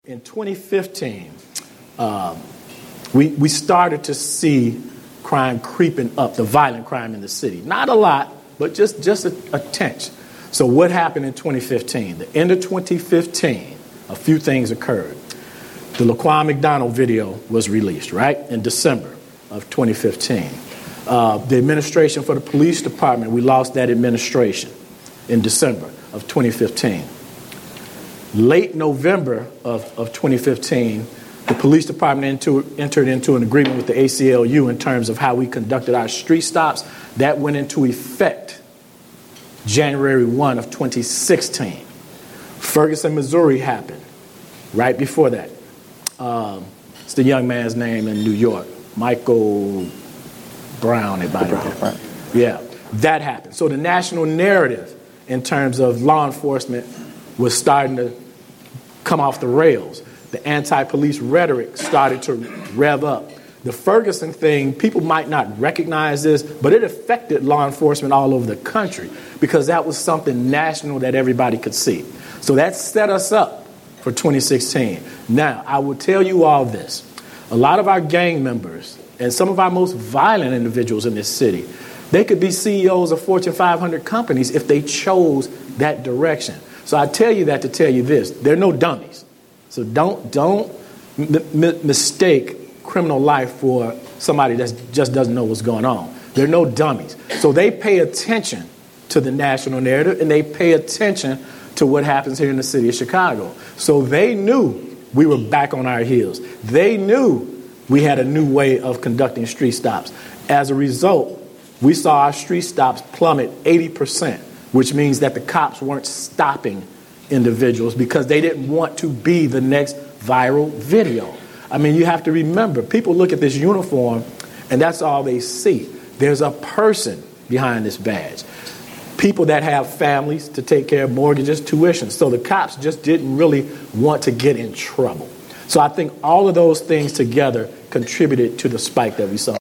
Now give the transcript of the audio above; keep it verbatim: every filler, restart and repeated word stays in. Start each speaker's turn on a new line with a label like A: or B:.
A: in twenty fifteen, um, we, we started to see crime creeping up, the violent crime in the city. Not a lot, but just, just a, a tinge. So what happened in twenty fifteen? The end of twenty fifteen, a few things occurred. The Laquan McDonald video was released, right, in December of twenty fifteen. Uh, the administration for the police department, we lost that administration in December of twenty fifteen. Late November of, of twenty fifteen, the police department into, entered into an agreement with the A C L U in terms of how we conducted our street stops. That went into effect January first of twenty sixteen. Ferguson, Missouri happened right before that. Um, it's the young man's name in New York, Michael Brown, it might have been. Yeah, that happened. So the national narrative in terms of law enforcement was starting to come off the rails. The anti-police rhetoric started to rev up. The Ferguson thing, people might not recognize this, but it affected law enforcement all over the country because that was something national that everybody could see. So that set us up for twenty sixteen. Now, I will tell you all this. A lot of our gang members and some of our most violent individuals in this city, they could be C E Os of Fortune five hundred companies if they chose that direction. So I tell you that to tell you this. They're no dummies. So don't, don't m- m- mistake criminal life for somebody that just doesn't know what's going on. They're no dummies. So they pay attention to the national narrative and they pay attention to what happens here in the city of Chicago. So they knew we were back on our heels. They knew we had a new way of conducting street stops. As a result, we saw our street stops plummet eighty percent, which means that the cops weren't stopping individuals because they didn't want to be the next viral video. I mean, you have to remember, people look at this uniform and that's all they see. There's a person behind this badge. People that have families to take care of mortgages, tuition. So the cops just didn't really want to get in trouble. So I think all of those things together contributed to the spike that we saw.